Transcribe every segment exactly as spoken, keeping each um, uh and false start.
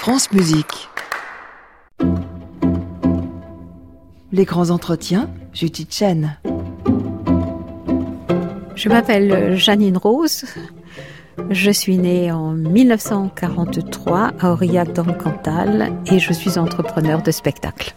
France Musique. Les grands entretiens, Judith Chen. Je m'appelle Janine Rose. Je suis née en mille neuf cent quarante-trois à Aurillac dans le Cantal et je suis entrepreneur de spectacle.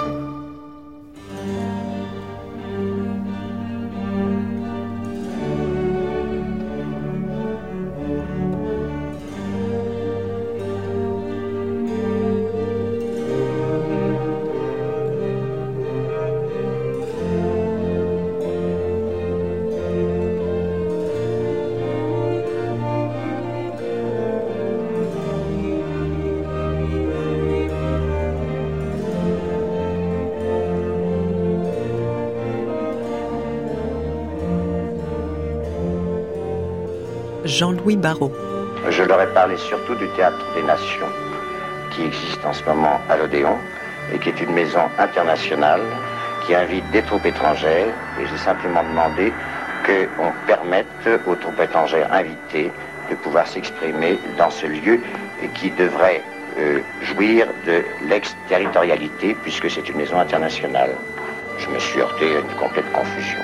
Jean-Louis Barrault. Je leur ai parlé surtout du Théâtre des Nations, qui existe en ce moment à l'Odéon, et qui est une maison internationale qui invite des troupes étrangères, et j'ai simplement demandé qu'on permette aux troupes étrangères invitées de pouvoir s'exprimer dans ce lieu, et qui devrait euh, jouir de l'exterritorialité, puisque c'est une maison internationale. Je me suis heurté à une complète confusion.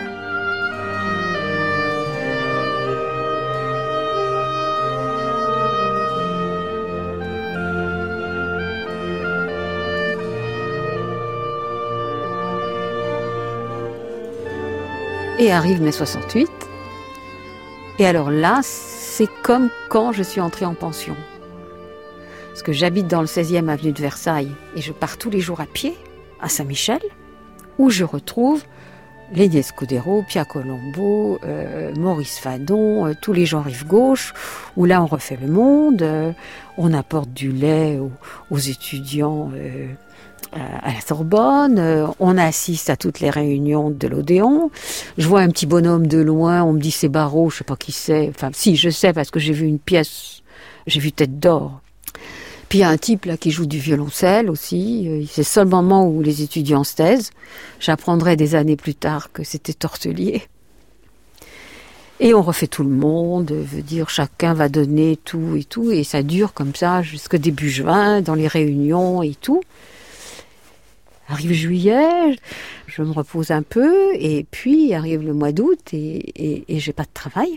Et arrive mai soixante-huit. Et alors là, c'est comme quand je suis entrée en pension. Parce que j'habite dans le seizième avenue de Versailles et je pars tous les jours à pied à Saint-Michel, où je retrouve Lénie Escudero, Pia Colombo, euh, Maurice Fadon, euh, tous les gens rive gauche, où là on refait le monde, euh, on apporte du lait aux, aux étudiants euh, à la Sorbonne, euh, on assiste à toutes les réunions de l'Odéon. Je vois un petit bonhomme de loin, on me dit c'est Barrault, je sais pas qui c'est. Enfin, si, je sais parce que j'ai vu une pièce, j'ai vu Tête d'or. Puis il y a un type là qui joue du violoncelle aussi. C'est le seul moment où les étudiants se taisent. J'apprendrai des années plus tard que c'était Tortelier. Et on refait tout le monde, veut dire chacun va donner tout et tout, et ça dure comme ça jusqu'au début juin, dans les réunions et tout. Arrive juillet, je me repose un peu, et puis arrive le mois d'août, et, et, et j'ai pas de travail.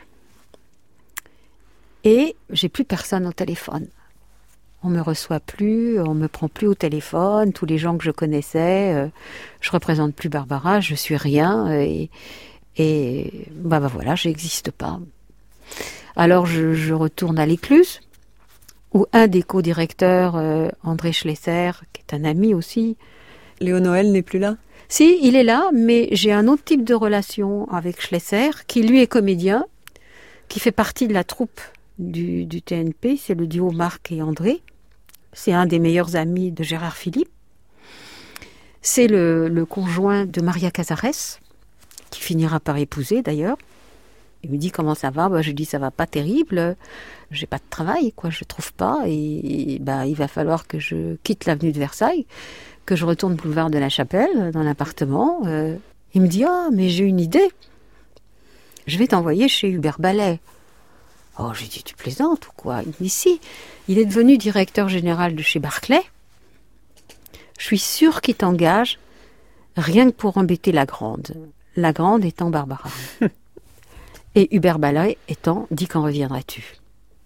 Et j'ai plus personne au téléphone. On me reçoit plus, on me prend plus au téléphone, tous les gens que je connaissais, euh, je représente plus Barbara, je suis rien, et, et bah, bah voilà, j'existe pas. Alors je, je retourne à l'Écluse, où un des co-directeurs, euh, André Schlesser, qui est un ami aussi, Léo Noël n'est plus là ? Si, il est là, mais j'ai un autre type de relation avec Schlesser, qui lui est comédien, qui fait partie de la troupe du, du T N P, c'est le duo Marc et André. C'est un des meilleurs amis de Gérard Philippe. C'est le, le conjoint de Maria Casares, qui finira par épouser d'ailleurs. Il me dit comment ça va, bah, je lui dis ça va pas terrible, j'ai pas de travail, quoi, je trouve pas, et, et bah, il va falloir que je quitte l'avenue de Versailles, que je retourne boulevard de la Chapelle, dans l'appartement. Euh, il me dit « Ah, mais j'ai une idée. Je vais t'envoyer chez Hubert Ballet. » Oh, j'ai dit « Tu plaisantes ou quoi ?» Il me dit « Si, il est devenu directeur général de chez Barclay. Je suis sûre qu'il t'engage, rien que pour embêter la grande. La grande étant Barbara. Et Hubert Ballet étant « Dis quand reviendras-tu »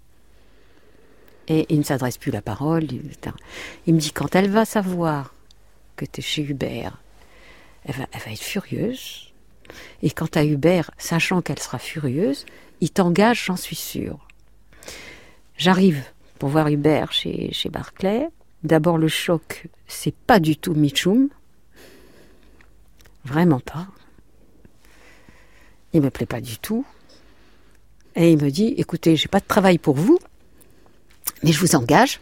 Et il ne s'adresse plus la parole. Il me dit « Quand elle va savoir que tu es chez Hubert, elle va, elle va être furieuse. Et quant à Hubert, sachant qu'elle sera furieuse, il t'engage, j'en suis sûre. » J'arrive pour voir Hubert chez, chez Barclay. D'abord, le choc, c'est pas du tout Mitchoum. Vraiment pas. Il me plaît pas du tout. Et il me dit, écoutez, j'ai pas de travail pour vous, mais je vous engage.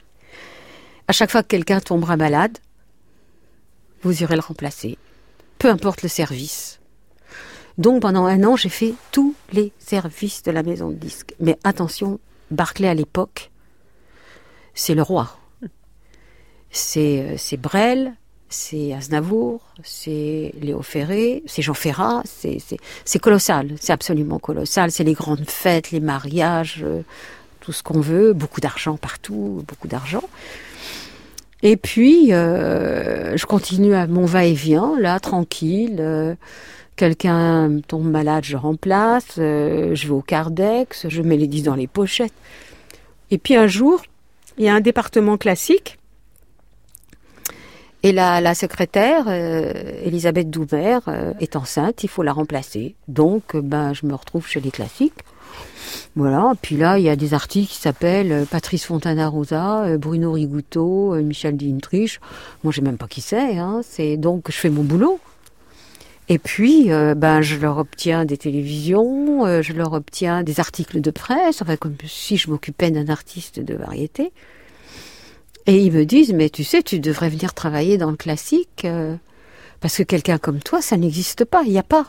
À chaque fois que quelqu'un tombera malade, vous irez le remplacer. Peu importe le service. Donc pendant un an, j'ai fait tous les services de la maison de disques. Mais attention, Barclay à l'époque, c'est le roi. C'est, c'est Brel, c'est Aznavour, c'est Léo Ferré, c'est Jean Ferrat, c'est, c'est, c'est colossal, c'est absolument colossal. C'est les grandes fêtes, les mariages, euh, tout ce qu'on veut, beaucoup d'argent partout, beaucoup d'argent. Et puis, euh, je continue à mon va-et-vient, là, tranquille. Euh, quelqu'un tombe malade, je remplace. Euh, je vais au Cardex, je mets les disques dans les pochettes. Et puis un jour, il y a un département classique. Et la, la secrétaire, euh, Elisabeth Doumer, euh, est enceinte, il faut la remplacer. Donc, euh, ben, je me retrouve chez les classiques. Voilà, puis là, il y a des artistes qui s'appellent euh, Patrice Fontana-Rosa, euh, Bruno Rigouteau, euh, Michel Dintrich. Moi, je sais même pas qui c'est, hein. C'est donc, je fais mon boulot. Et puis, euh, ben, je leur obtiens des télévisions, euh, je leur obtiens des articles de presse, enfin, comme si je m'occupais d'un artiste de variété. Et ils me disent, mais tu sais, tu devrais venir travailler dans le classique, euh, parce que quelqu'un comme toi, ça n'existe pas, il n'y a pas.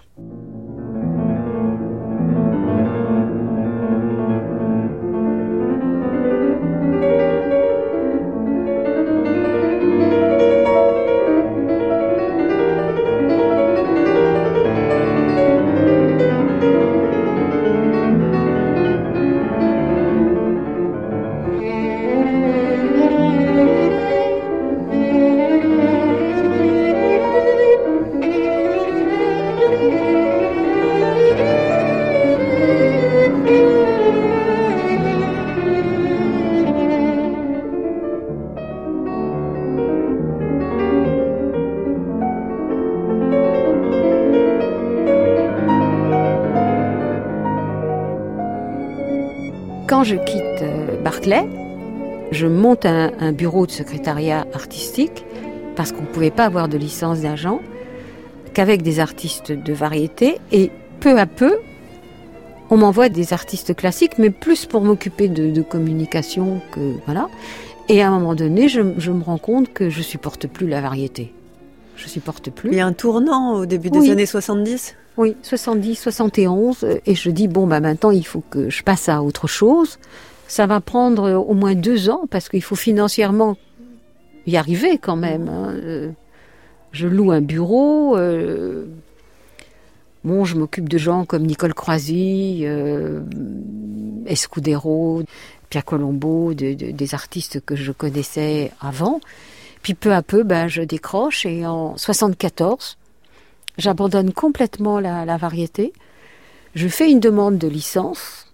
Quand je quitte euh, Barclay, je monte un, un bureau de secrétariat artistique parce qu'on ne pouvait pas avoir de licence d'agent qu'avec des artistes de variété. Et peu à peu, on m'envoie des artistes classiques, mais plus pour m'occuper de, de communication que voilà. Et à un moment donné, je, je me rends compte que je supporte plus la variété. Je supporte plus. Il y a un tournant au début des oui. années soixante-dix. Oui, soixante-dix, soixante et onze, et je dis, bon, bah maintenant, il faut que je passe à autre chose. Ça va prendre au moins deux ans, parce qu'il faut financièrement y arriver quand même. Hein. Je loue un bureau, euh, bon, je m'occupe de gens comme Nicole Croisy, euh, Escudero, Pierre Colombo, de, de, des artistes que je connaissais avant. Puis peu à peu, ben, je décroche, et en soixante-quatorze, j'abandonne complètement la, la variété. Je fais une demande de licence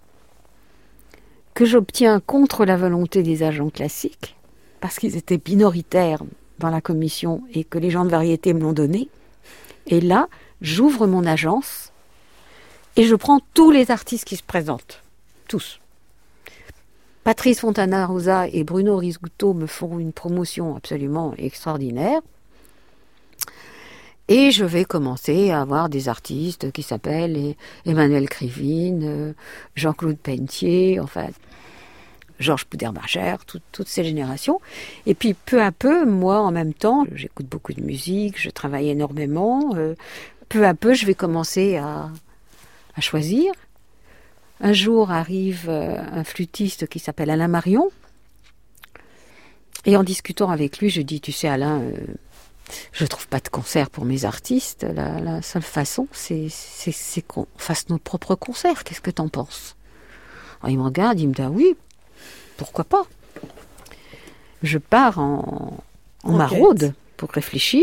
que j'obtiens contre la volonté des agents classiques, parce qu'ils étaient minoritaires dans la commission et que les gens de variété me l'ont donnée. Et là, j'ouvre mon agence et je prends tous les artistes qui se présentent. Tous. Patrice Fontana-Rosa et Bruno Rigouteau me font une promotion absolument extraordinaire. Et je vais commencer à avoir des artistes qui s'appellent Emmanuel Krivine, Jean-Claude Pentier, enfin, Georges Pouder-Barger, tout, toutes ces générations. Et puis peu à peu, moi en même temps, j'écoute beaucoup de musique, je travaille énormément. Euh, peu à peu, je vais commencer à, à choisir. Un jour arrive un flûtiste qui s'appelle Alain Marion. Et en discutant avec lui, je dis, tu sais Alain... Euh, je ne trouve pas de concert pour mes artistes. La, la seule façon, c'est, c'est, c'est qu'on fasse nos propres concerts. Qu'est-ce que t'en penses? Alors, il me regarde, il me dit, ah oui, pourquoi pas? Je pars en, en maraude pour réfléchir.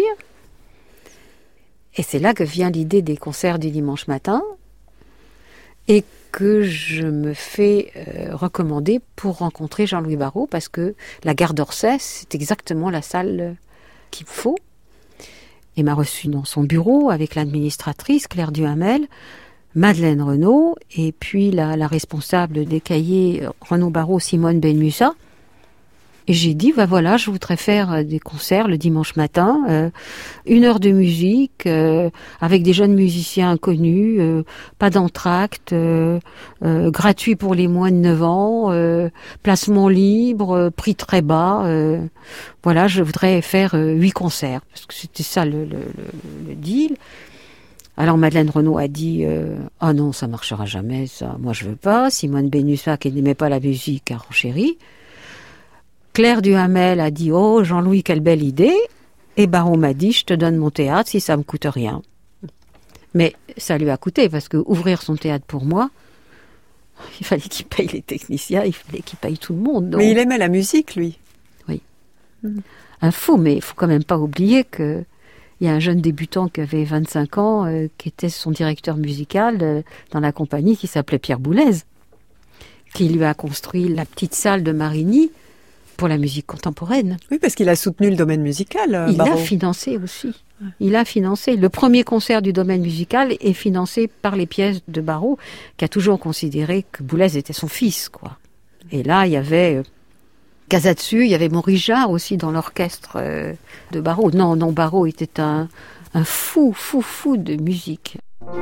Et c'est là que vient l'idée des concerts du dimanche matin. Et que je me fais euh, recommander pour rencontrer Jean-Louis Barrault, parce que la gare d'Orsay, c'est exactement la salle qu'il me faut. Il m'a reçu dans son bureau avec l'administratrice Claire Duhamel, Madeleine Renaud, et puis la, la responsable des cahiers Renaud Barrault, Simone Benmussa. Et j'ai dit, bah voilà, je voudrais faire des concerts le dimanche matin, euh, une heure de musique, euh, avec des jeunes musiciens inconnus, euh, pas d'entracte, euh, euh, gratuit pour les moins de neuf ans, euh, placement libre, euh, prix très bas. Euh, voilà, je voudrais faire euh, huit concerts, parce que c'était ça le, le, le, le deal. Alors Madeleine Renaud a dit, euh, ah non, ça marchera jamais, ça, moi je veux pas. Simone Benmussa, qui n'aimait pas la musique, a renchéri. Claire Duhamel a dit « Oh, Jean-Louis, quelle belle idée !» Et Barrault m'a dit « Je te donne mon théâtre si ça me coûte rien. » Mais ça lui a coûté, parce que ouvrir son théâtre pour moi, Il fallait qu'il paye les techniciens, il fallait qu'il paye tout le monde. Donc... Mais il aimait la musique, lui. Oui. Mmh. Un fou, mais il faut quand même pas oublier que il y a un jeune débutant qui avait vingt-cinq ans, euh, qui était son directeur musical euh, dans la compagnie, qui s'appelait Pierre Boulez, qui lui a construit la petite salle de Marigny pour la musique contemporaine. Oui, parce qu'il a soutenu le domaine musical, euh, Il Barrault. l'a financé aussi. Il a financé. Le premier concert du domaine musical est financé par les pièces de Barrault, qui a toujours considéré que Boulez était son fils, quoi. Et là, il y avait... Euh, Casatsu, il y avait Maurice Jarre aussi dans l'orchestre euh, de Barrault. Non, non, Barrault était un, un fou, fou, fou de musique.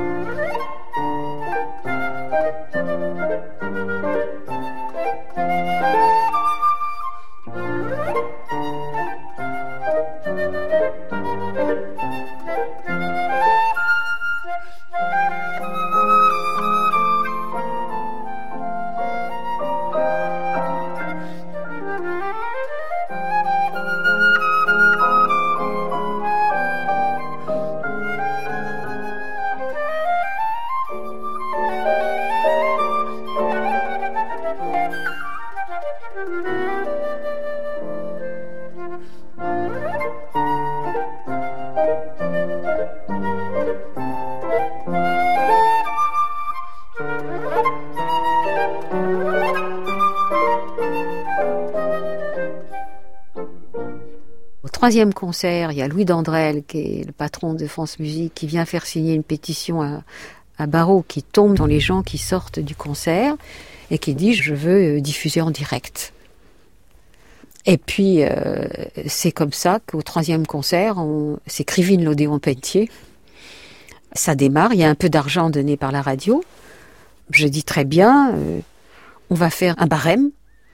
Au troisième concert, il y a Louis Dandrel, qui est le patron de France Musique, qui vient faire signer une pétition à, à Barrault, qui tombe dans les gens qui sortent du concert et qui dit « je veux diffuser en direct ». Et puis, euh, c'est comme ça qu'au troisième concert, on, c'est Krivine l'Odéon Pelletier. Ça démarre, il y a un peu d'argent donné par la radio. Je dis très bien, euh, on va faire un barème,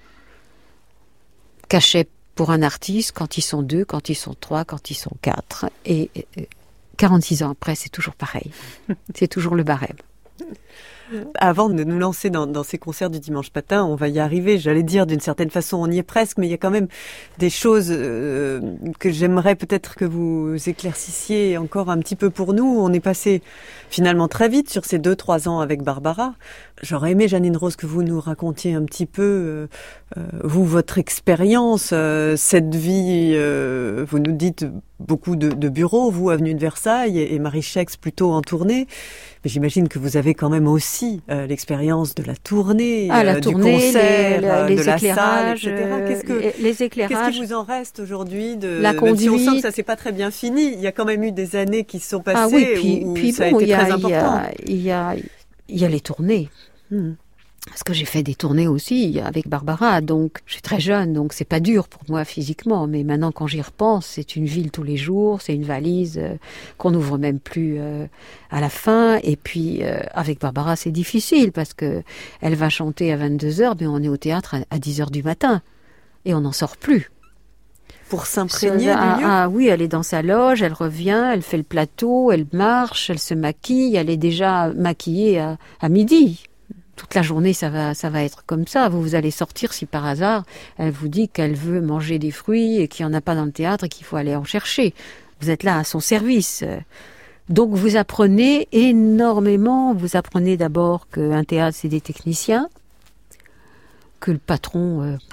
cachet pour un artiste quand ils sont deux, quand ils sont trois, quand ils sont quatre. Et euh, quarante-six ans après, c'est toujours pareil. C'est toujours le barème. Avant de nous lancer dans, dans ces concerts du dimanche matin, on va y arriver, j'allais dire d'une certaine façon, on y est presque, mais il y a quand même des choses euh, que j'aimerais peut-être que vous éclaircissiez encore un petit peu pour nous. On est passé finalement très vite sur ces deux, trois ans avec Barbara. J'aurais aimé, Jeannine Rose, que vous nous racontiez un petit peu, euh, euh, vous, votre expérience, euh, cette vie, euh, vous nous dites beaucoup de, de bureaux, vous, avenue de Versailles, et, et Marie Schex plutôt en tournée. Mais j'imagine que vous avez quand même aussi euh, l'expérience de la tournée, ah, la euh, tournée, du concert, les, les, de les la éclairages, salle, et cetera. Qu'est-ce que, les, les éclairages. Qu'est-ce qui vous en reste aujourd'hui de, la conduite. Même si on sent que ça s'est pas très bien fini, il y a quand même eu des années qui se sont passées ah oui, puis, où, où puis ça bon, a été y a, très important. Il y a, il y a les tournées. Mmh. Parce que j'ai fait des tournées aussi avec Barbara, donc je suis très jeune, donc c'est pas dur pour moi physiquement, mais maintenant quand j'y repense, c'est une ville tous les jours, c'est une valise euh, qu'on n'ouvre même plus euh, à la fin, et puis euh, avec Barbara c'est difficile parce que elle va chanter à vingt-deux heures, mais on est au théâtre à, à dix heures du matin, et on n'en sort plus. Pour s'imprégner ah, du lieu. Ah oui, elle est dans sa loge, elle revient, elle fait le plateau, elle marche, elle se maquille, elle est déjà maquillée à, à midi. Toute la journée, ça va, ça va être comme ça. Vous, vous allez sortir si par hasard, elle vous dit qu'elle veut manger des fruits et qu'il n'y en a pas dans le théâtre et qu'il faut aller en chercher. Vous êtes là à son service. Donc vous apprenez énormément. Vous apprenez d'abord qu'un théâtre, c'est des techniciens, que le patron, euh,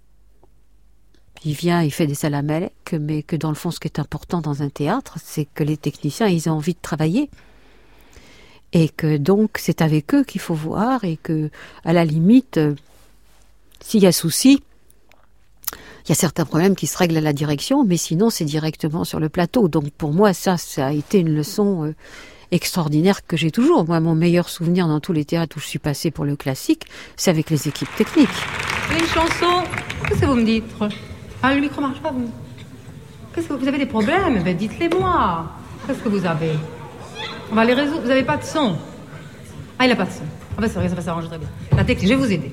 il vient, il fait des salamelles, que, mais que dans le fond, ce qui est important dans un théâtre, c'est que les techniciens, ils ont envie de travailler. Et que donc, c'est avec eux qu'il faut voir et que, à la limite, euh, s'il y a souci, il y a certains problèmes qui se règlent à la direction, mais sinon, c'est directement sur le plateau. Donc, pour moi, ça, ça a été une leçon euh, extraordinaire que j'ai toujours. Moi, mon meilleur souvenir dans tous les théâtres où je suis passée pour le classique, c'est avec les équipes techniques. Une chanson, qu'est-ce que vous me dites? Ah, le micro marche pas, vous. Qu'est-ce que vous avez des problèmes? Ben, dites-les-moi. Qu'est-ce que vous avez? On va les résoudre. Vous n'avez pas de son. Ah, il n'a pas de son. Ah ben c'est vrai, ça va s'arranger très bien. La technique, je vais vous aider.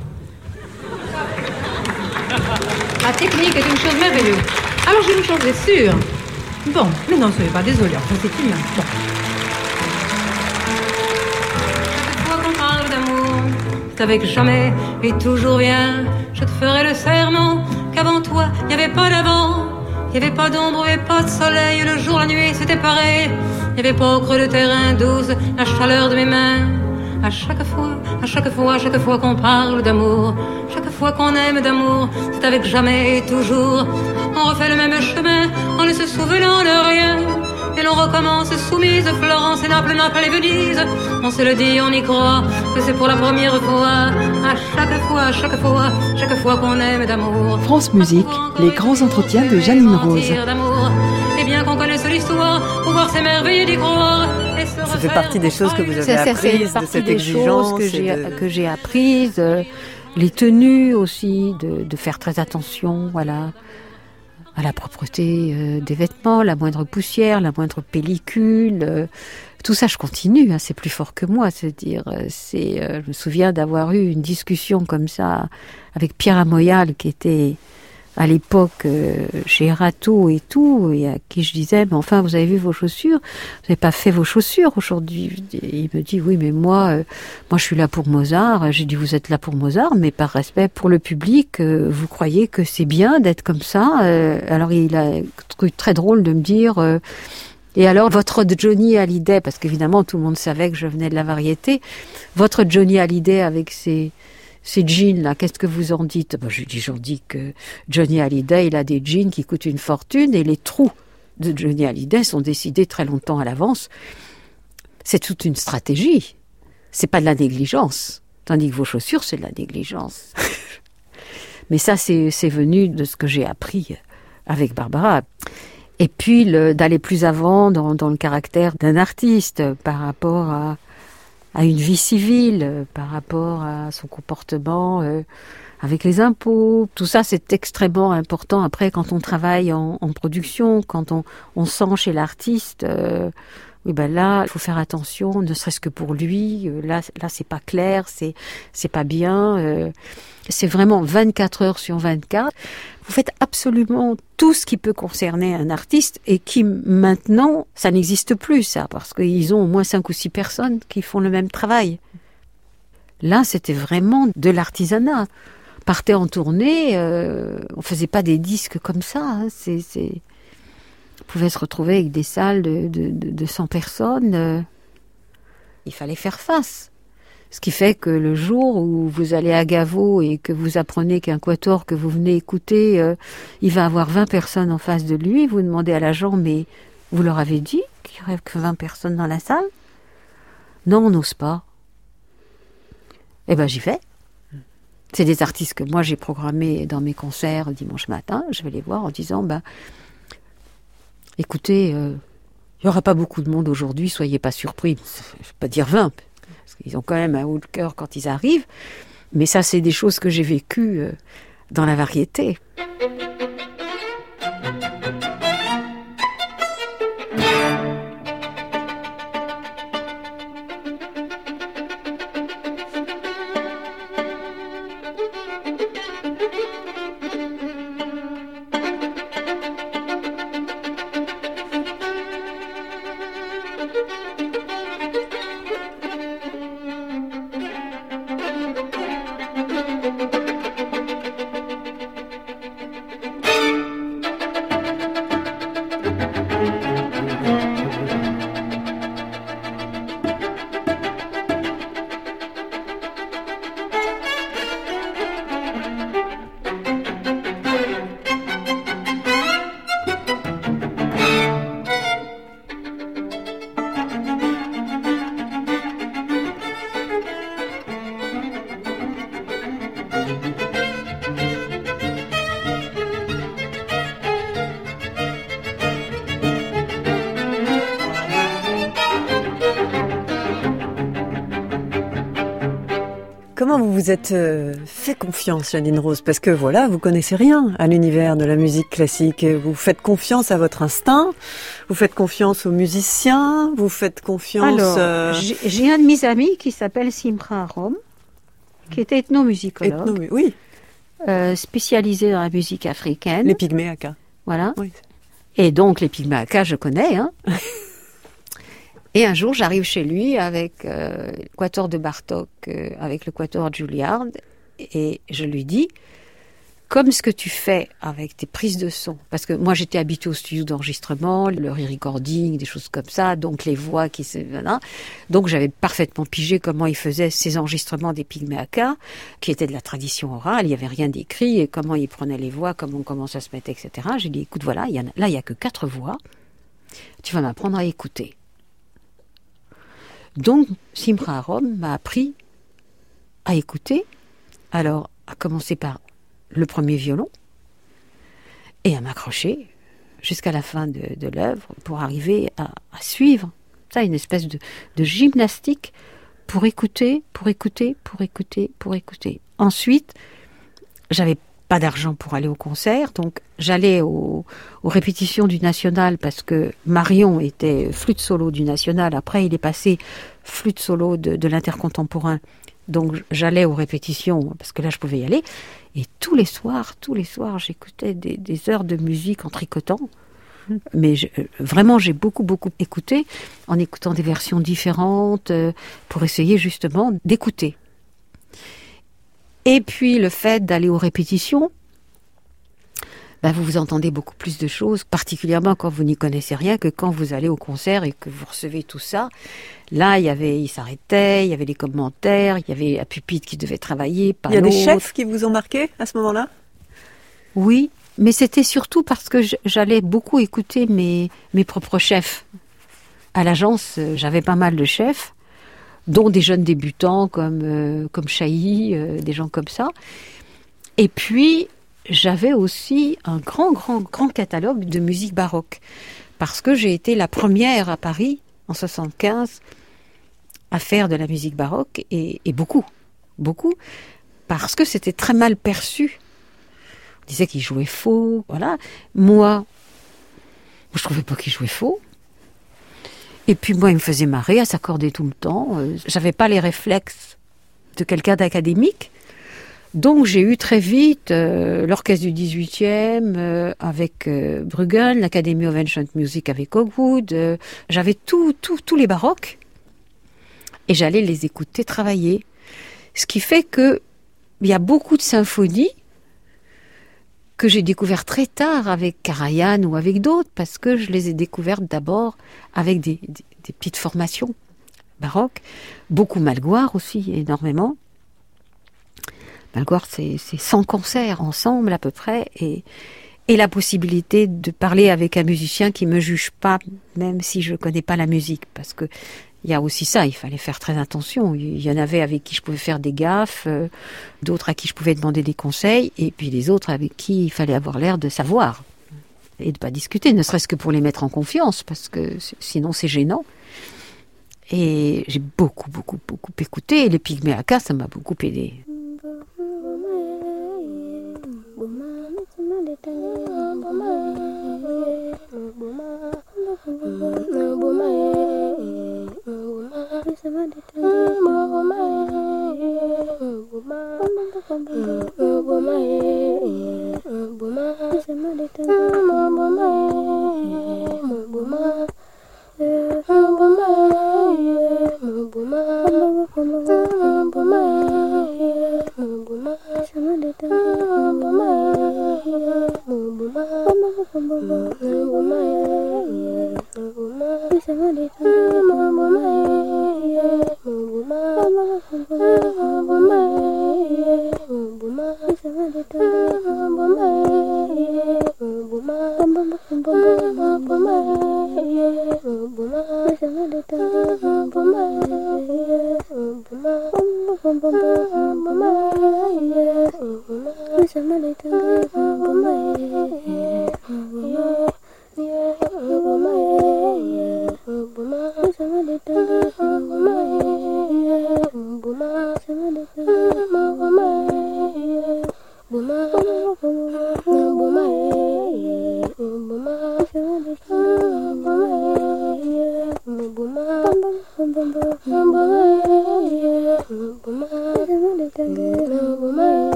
La technique est une chose merveilleuse. Alors je vais vous changer, sûr. Bon, mais non, soyez pas désolé. Enfin, c'est une main. Bon. Chaque fois qu'on parle d'amour, c'est avec jamais et toujours rien. Je te ferai le serment qu'avant toi, il n'y avait pas d'avant. Il n'y avait pas d'ombre, il n'y avait pas de soleil. Le jour, la nuit, c'était pareil. Il n'y avait pas au creux de terrain douce la chaleur de mes mains. À chaque fois, à À chaque fois, à chaque fois qu'on parle d'amour, chaque fois qu'on aime d'amour, c'est avec jamais et toujours. On refait le même chemin en ne se souvenant de rien. Et l'on recommence soumise, Florence et Naples, Naples et Venise. On se le dit, on y croit, que c'est pour la première fois. À chaque fois, à chaque fois, chaque fois qu'on aime d'amour. France Musique, les grands entretiens de Janine Rose. Et bien qu'on connaisse l'histoire, pouvoir s'émerveiller d'y croire. Ça fait partie des choses que vous avez ça, ça apprises, fait de cette des exigence. choses que j'ai, de... que j'ai apprises, euh, les tenues aussi, de, de faire très attention, voilà, à la propreté euh, des vêtements, la moindre poussière, la moindre pellicule, euh, tout ça je continue, hein, c'est plus fort que moi, c'est-à-dire, euh, c'est, euh, je me souviens d'avoir eu une discussion comme ça avec Pierre Amoyal qui était à l'époque euh, chez Erato et tout, et à qui je disais, mais enfin, vous avez vu vos chaussures, vous n'avez pas fait vos chaussures aujourd'hui. Et il me dit, oui, mais moi, euh, moi je suis là pour Mozart. J'ai dit, vous êtes là pour Mozart, mais par respect pour le public, euh, vous croyez que c'est bien d'être comme ça. euh, Alors il a trouvé très drôle de me dire... Euh, et alors, votre Johnny Hallyday, parce qu'évidemment, tout le monde savait que je venais de la variété, votre Johnny Hallyday avec ses... Ces jeans-là, qu'est-ce que vous en dites? Ben, je dis, j'en dis que Johnny Hallyday, il a des jeans qui coûtent une fortune et les trous de Johnny Hallyday sont décidés très longtemps à l'avance. C'est toute une stratégie. C'est pas de la négligence. Tandis que vos chaussures, c'est de la négligence. Mais ça, c'est, c'est venu de ce que j'ai appris avec Barbara. Et puis, le, d'aller plus avant dans, dans le caractère d'un artiste par rapport à à une vie civile, euh, par rapport à son comportement euh, avec les impôts. Tout ça, c'est extrêmement important. Après, quand on travaille en, en production, quand on, on sent chez l'artiste, euh, oui, ben là, il faut faire attention, ne serait-ce que pour lui. Euh, là, là, c'est pas clair, c'est c'est pas bien. Euh, c'est vraiment vingt-quatre heures sur vingt-quatre. Vous faites absolument tout ce qui peut concerner un artiste et qui, maintenant, ça n'existe plus, ça, parce qu'ils ont au moins cinq ou six personnes qui font le même travail. Là, c'était vraiment de l'artisanat. Partez en tournée, euh, on faisait pas des disques comme ça. Hein, c'est, c'est... On pouvait se retrouver avec des salles de, de, de, de cent personnes. Euh... Il fallait faire face. Ce qui fait que le jour où vous allez à Gaveau et que vous apprenez qu'un quatuor que vous venez écouter, euh, il va avoir vingt personnes en face de lui, vous demandez à l'agent, mais vous leur avez dit qu'il n'y aurait que vingt personnes dans la salle? Non, on n'ose pas. Eh ben, j'y vais. C'est des artistes que moi j'ai programmés dans mes concerts dimanche matin. Je vais les voir en disant, ben, écoutez, euh, il n'y aura pas beaucoup de monde aujourd'hui, soyez pas surpris. Je ne vais pas dire vingt. Ils ont quand même un haut de cœur quand ils arrivent. Mais ça, c'est des choses que j'ai vécues euh, dans la variété. Comment vous vous êtes euh, fait confiance, Janine Rose? Parce que voilà, vous connaissez rien à l'univers de la musique classique. Vous faites confiance à votre instinct, vous faites confiance aux musiciens, vous faites confiance... Alors, euh... j'ai, j'ai un de mes amis qui s'appelle Simra Arom, qui était ethnomusicologue, Ethno, oui. euh, spécialisé dans la musique africaine. Les Pygmées Aka. Voilà. Oui. Et donc, les Pygmées Aka, je connais, hein. Et un jour, j'arrive chez lui avec euh, le quatuor de Bartók, euh, avec le quatuor Juilliard, et je lui dis, comme ce que tu fais avec tes prises de son, parce que moi j'étais habituée au studio d'enregistrement, le re-recording, des choses comme ça, donc les voix qui se... Voilà. Donc j'avais parfaitement pigé comment ils faisaient ces enregistrements des Pygmées Aka, qui étaient de la tradition orale, il n'y avait rien d'écrit, et comment ils prenaient les voix, comment, comment ça se mettait, et cetera. J'ai dit, écoute, voilà, il y en a, là il n'y a que quatre voix, tu vas m'apprendre à écouter. Donc Simcha Arom m'a appris à écouter, alors à commencer par le premier violon, et à m'accrocher jusqu'à la fin de, de l'œuvre pour arriver à, à suivre. Ça, une espèce de, de gymnastique pour écouter, pour écouter, pour écouter, pour écouter. Ensuite, j'avais pas d'argent pour aller au concert, donc j'allais au, aux répétitions du National parce que Marion était flûte solo du National. Après, il est passé flûte solo de, de l'Intercontemporain. Donc j'allais aux répétitions parce que là je pouvais y aller, et tous les soirs, tous les soirs j'écoutais des, des heures de musique en tricotant. Mais je, vraiment j'ai beaucoup beaucoup écouté, en écoutant des versions différentes euh, pour essayer justement d'écouter. Et puis le fait d'aller aux répétitions, ben vous vous entendez beaucoup plus de choses, particulièrement quand vous n'y connaissez rien, que quand vous allez au concert et que vous recevez tout ça. Là, il y avait, il s'arrêtait, il y avait les commentaires, il y avait un pupitre qui devait travailler, pas l'autre. Il y a des chefs qui vous ont marqué à ce moment-là ? Oui, mais c'était surtout parce que j'allais beaucoup écouter mes, mes propres chefs. À l'agence, j'avais pas mal de chefs, dont des jeunes débutants comme, euh, comme Chailly, euh, des gens comme ça. Et puis, j'avais aussi un grand, grand, grand catalogue de musique baroque. Parce que j'ai été la première à Paris, en soixante-quinze, à faire de la musique baroque, et, et beaucoup, beaucoup, parce que c'était très mal perçu. On disait qu'il jouait faux, voilà. Moi, je trouvais pas qu'il jouait faux. Et puis moi, il me faisait marrer à s'accorder tout le temps. J'avais pas les réflexes de quelqu'un d'académique. Donc j'ai eu très vite euh, l'orchestre du dix-huitième euh, avec euh, Bruggen, l'Academy of Ancient Music avec Hogwood. Euh, j'avais tout, tout, tous les baroques et j'allais les écouter travailler. Ce qui fait que il y a beaucoup de symphonies que j'ai découvertes très tard avec Karajan ou avec d'autres, parce que je les ai découvertes d'abord avec des, des, des petites formations baroques. Beaucoup Malgoire aussi, énormément. Malgoire, c'est, c'est cent concerts ensemble à peu près, et, et la possibilité de parler avec un musicien qui me juge pas, même si je connais pas la musique, parce que il y a aussi ça, il fallait faire très attention. Il y en avait avec qui je pouvais faire des gaffes, euh, d'autres à qui je pouvais demander des conseils, et puis les autres avec qui il fallait avoir l'air de savoir et de pas discuter, ne serait-ce que pour les mettre en confiance, parce que sinon c'est gênant. Et j'ai beaucoup, beaucoup, beaucoup écouté, et les Pygmées Aka, ça m'a beaucoup aidé.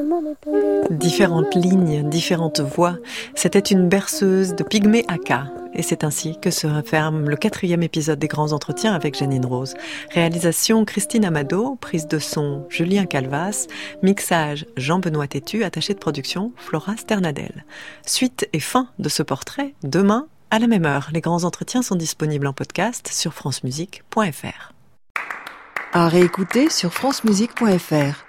Différentes lignes, différentes voix. C'était une berceuse de Pygmées Aka. Et c'est ainsi que se referme le quatrième épisode des Grands Entretiens avec Jeanine Rose. Réalisation Christine Amado, prise de son Julien Calvas, mixage Jean-Benoît Tétu, attaché de production Flora Sternadel. Suite et fin de ce portrait, demain à la même heure. Les Grands Entretiens sont disponibles en podcast sur francemusique point f r. À réécouter sur francemusique point f r.